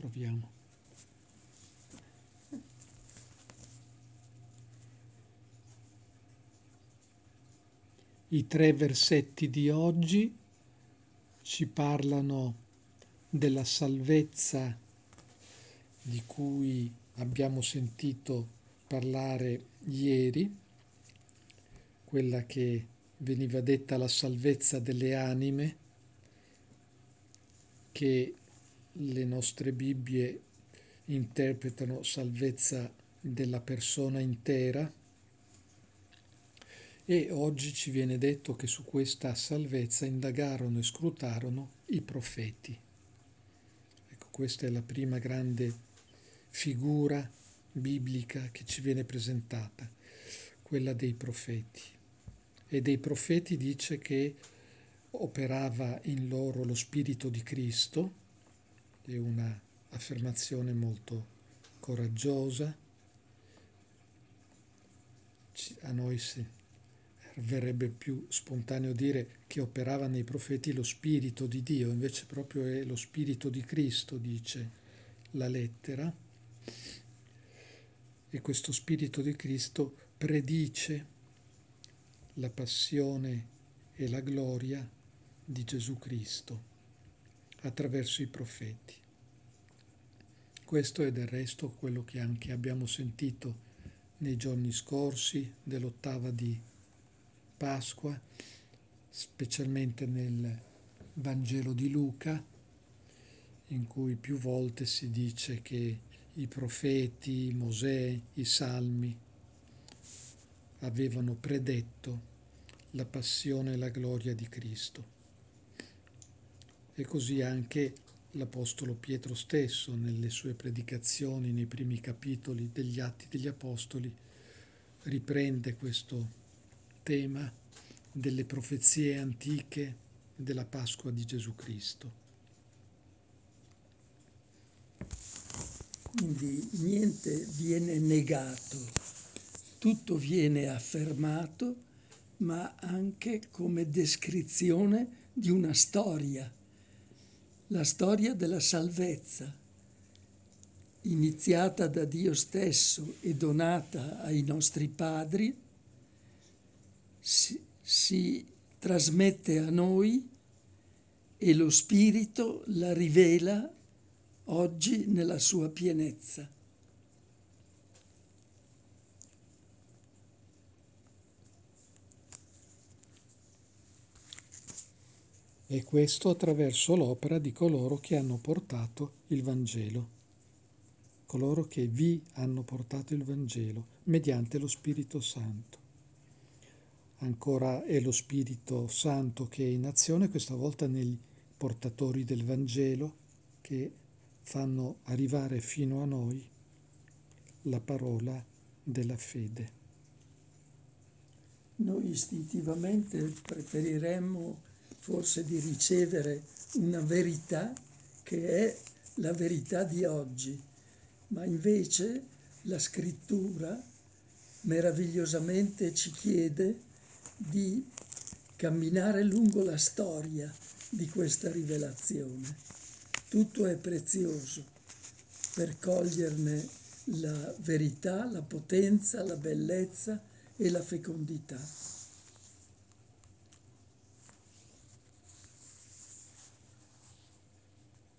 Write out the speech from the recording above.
Proviamo. I 3 versetti di oggi ci parlano della salvezza di cui abbiamo sentito parlare ieri, quella che veniva detta la salvezza delle anime, che le nostre Bibbie interpretano salvezza della persona intera, e oggi ci viene detto che su questa salvezza indagarono e scrutarono i profeti. Ecco, questa è la prima grande figura biblica che ci viene presentata, quella dei profeti. E dei profeti dice che operava in loro lo Spirito di Cristo, è una affermazione molto coraggiosa. A noi verrebbe più spontaneo dire che operava nei profeti lo Spirito di Dio, invece proprio è lo Spirito di Cristo, dice la lettera, e questo Spirito di Cristo predice la passione e la gloria di Gesù Cristo attraverso i profeti. Questo è del resto quello che anche abbiamo sentito nei giorni scorsi dell'ottava di Pasqua, specialmente nel Vangelo di Luca, in cui più volte si dice che i profeti, Mosè, i Salmi avevano predetto la passione e la gloria di Cristo. E così anche l'Apostolo Pietro stesso, nelle sue predicazioni, nei primi capitoli degli Atti degli Apostoli, riprende questo tema delle profezie antiche della Pasqua di Gesù Cristo. Quindi niente viene negato, tutto viene affermato, ma anche come descrizione di una storia, la storia della salvezza, iniziata da Dio stesso e donata ai nostri padri, si trasmette a noi e lo Spirito la rivela oggi nella sua pienezza. E questo attraverso l'opera di coloro che hanno portato il Vangelo, coloro che vi hanno portato il Vangelo mediante lo Spirito Santo. Ancora è lo Spirito Santo che è in azione, questa volta nei portatori del Vangelo, che fanno arrivare fino a noi la parola della fede. Noi istintivamente preferiremmo forse di ricevere una verità che è la verità di oggi, ma invece la Scrittura meravigliosamente ci chiede di camminare lungo la storia di questa rivelazione. Tutto è prezioso per coglierne la verità, la potenza, la bellezza e la fecondità.